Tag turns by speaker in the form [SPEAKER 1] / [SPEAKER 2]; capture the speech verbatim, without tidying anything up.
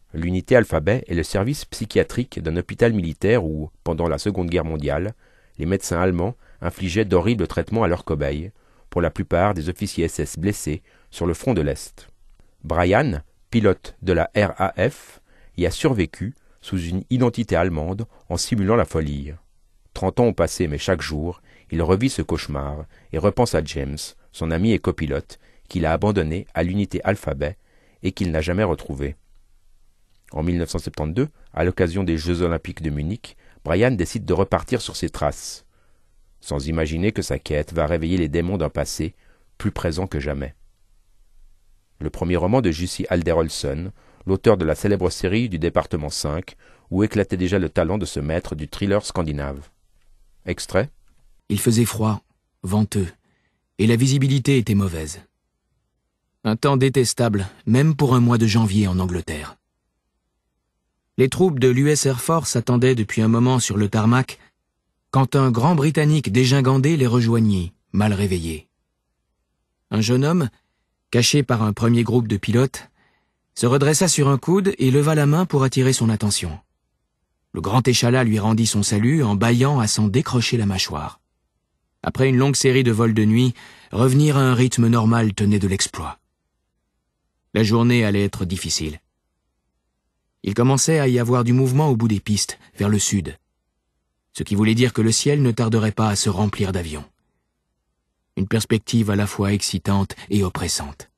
[SPEAKER 1] L'unité Alphabet est le service psychiatrique d'un hôpital militaire où, pendant la Seconde Guerre mondiale, les médecins allemands infligeaient d'horribles traitements à leurs cobayes, pour la plupart des officiers S S blessés sur le front de l'Est. Brian, pilote de la R A F, y a survécu sous une identité allemande en simulant la folie. Trente ans ont passé, mais chaque jour, il revit ce cauchemar et repense à James, son ami et copilote, qu'il a abandonné à l'unité Alphabet et qu'il n'a jamais retrouvé. En mille neuf cent soixante-douze, à l'occasion des Jeux Olympiques de Munich, Brian décide de repartir sur ses traces, sans imaginer que sa quête va réveiller les démons d'un passé plus présent que jamais. Le premier roman de Jussi Alder-Olsen, l'auteur de la célèbre série du département cinq, où éclatait déjà le talent de ce maître du thriller scandinave. Extrait.
[SPEAKER 2] Il faisait froid, venteux, et la visibilité était mauvaise. Un temps détestable, même pour un mois de janvier en Angleterre. Les troupes de l'U S Air Force attendaient depuis un moment sur le tarmac quand un grand Britannique dégingandé les rejoignit, mal réveillé. Un jeune homme, caché par un premier groupe de pilotes, se redressa sur un coude et leva la main pour attirer son attention. Le grand échalas lui rendit son salut en bâillant à s'en décrocher la mâchoire. Après une longue série de vols de nuit, revenir à un rythme normal tenait de l'exploit. La journée allait être difficile. Il commençait à y avoir du mouvement au bout des pistes, vers le sud, ce qui voulait dire que le ciel ne tarderait pas à se remplir d'avions. Une perspective à la fois excitante et oppressante.